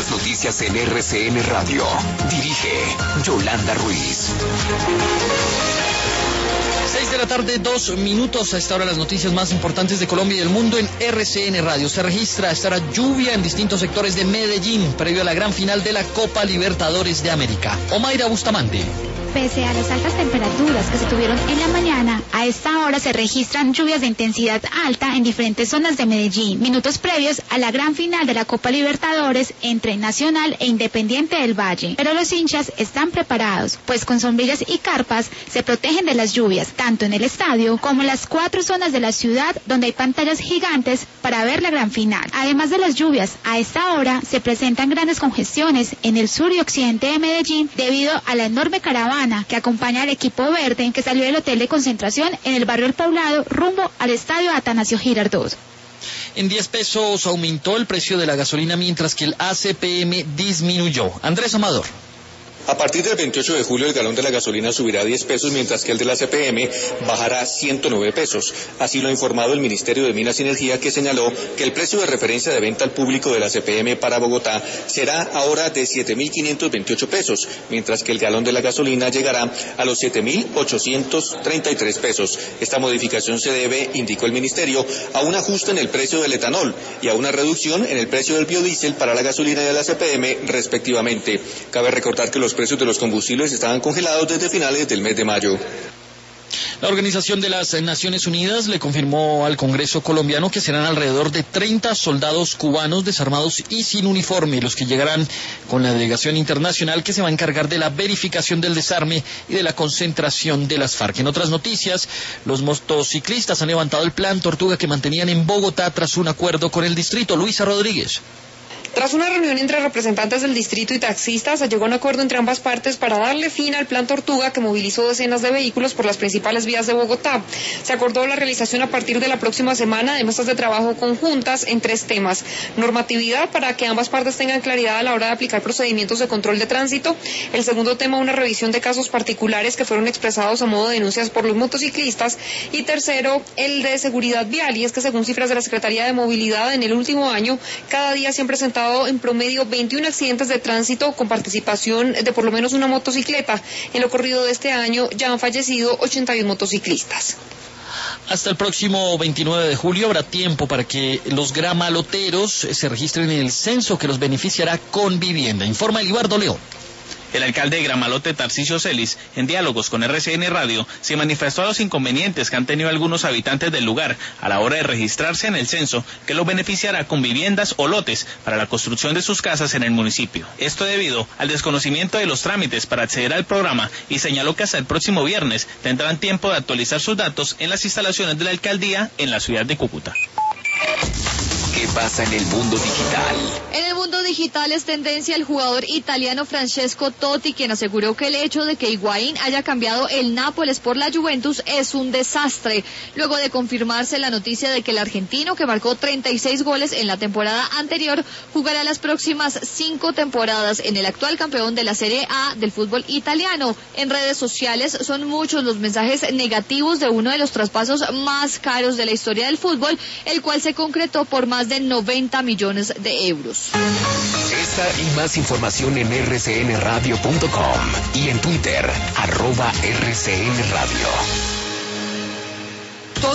Las noticias en RCN Radio. Dirige Yolanda Ruiz. 6:02 a esta hora las noticias más importantes de Colombia y del mundo en RCN Radio. Se registra esta hora lluvia en distintos sectores de Medellín previo a la gran final de la Copa Libertadores de América. Omaira Bustamante. Pese a las altas temperaturas que se tuvieron en la mañana, a esta hora se registran lluvias de intensidad alta en diferentes zonas de Medellín, minutos previos a la gran final de la Copa Libertadores entre Nacional e Independiente del Valle. Pero los hinchas están preparados, pues con sombrillas y carpas se protegen de las lluvias, tanto en el estadio como en las 4 zonas de la ciudad donde hay pantallas gigantes para ver la gran final. Además de las lluvias, a esta hora se presentan grandes congestiones en el sur y occidente de Medellín debido a la enorme caravana que acompaña al equipo verde que salió del hotel de concentración en el barrio El Poblado rumbo al estadio Atanasio Girardot. En 10 pesos aumentó el precio de la gasolina mientras que el ACPM disminuyó. Andrés Amador. A partir del 28 de julio el galón de la gasolina subirá 10 pesos mientras que el de la CPM bajará 109 pesos. Así lo ha informado el Ministerio de Minas y Energía, que señaló que el precio de referencia de venta al público de la CPM para Bogotá será ahora de 7.528 pesos, mientras que el galón de la gasolina llegará a los 7.833 pesos. Esta modificación se debe, indicó el Ministerio, a un ajuste en el precio del etanol y a una reducción en el precio del biodiesel para la gasolina y de la CPM respectivamente. Cabe recordar que los precios de los combustibles estaban congelados desde finales del mes de mayo. La Organización de las Naciones Unidas le confirmó al Congreso colombiano que serán alrededor de 30 soldados cubanos desarmados y sin uniforme los que llegarán con la delegación internacional que se va a encargar de la verificación del desarme y de la concentración de las FARC. En otras noticias, los motociclistas han levantado el plan Tortuga que mantenían en Bogotá tras un acuerdo con el distrito. Luisa Rodríguez. Tras una reunión entre representantes del distrito y taxistas, se llegó a un acuerdo entre ambas partes para darle fin al plan Tortuga que movilizó decenas de vehículos por las principales vías de Bogotá. Se acordó la realización a partir de la próxima semana de mesas de trabajo conjuntas en 3 temas. Normatividad para que ambas partes tengan claridad a la hora de aplicar procedimientos de control de tránsito. El segundo tema, una revisión de casos particulares que fueron expresados a modo de denuncias por los motociclistas. Y tercero, el de seguridad vial, y es que según cifras de la Secretaría de Movilidad, en el último año, cada día se han presentado en promedio 21 accidentes de tránsito con participación de por lo menos una motocicleta. En lo corrido de este año ya han fallecido 81 motociclistas. Hasta el próximo 29 de julio habrá tiempo para que los gramaloteros se registren en el censo que los beneficiará con vivienda. Informa Elibardo León. El alcalde de Gramalote, Tarcisio Celis, en diálogos con RCN Radio, se manifestó a los inconvenientes que han tenido algunos habitantes del lugar a la hora de registrarse en el censo, que los beneficiará con viviendas o lotes para la construcción de sus casas en el municipio. Esto debido al desconocimiento de los trámites para acceder al programa, y señaló que hasta el próximo viernes tendrán tiempo de actualizar sus datos en las instalaciones de la alcaldía en la ciudad de Cúcuta. ¿Qué pasa en el mundo digital? En el mundo digital es tendencia el jugador italiano Francesco Totti, quien aseguró que el hecho de que Higuaín haya cambiado el Nápoles por la Juventus es un desastre, luego de confirmarse la noticia de que el argentino, que marcó 36 goles en la temporada anterior, jugará las próximas 5 temporadas en el actual campeón de la Serie A del fútbol italiano. En redes sociales son muchos los mensajes negativos de uno de los traspasos más caros de la historia del fútbol, el cual se concretó por más de 90 millones de euros. Esta y más información en rcnradio.com y en Twitter, @RCNRadio.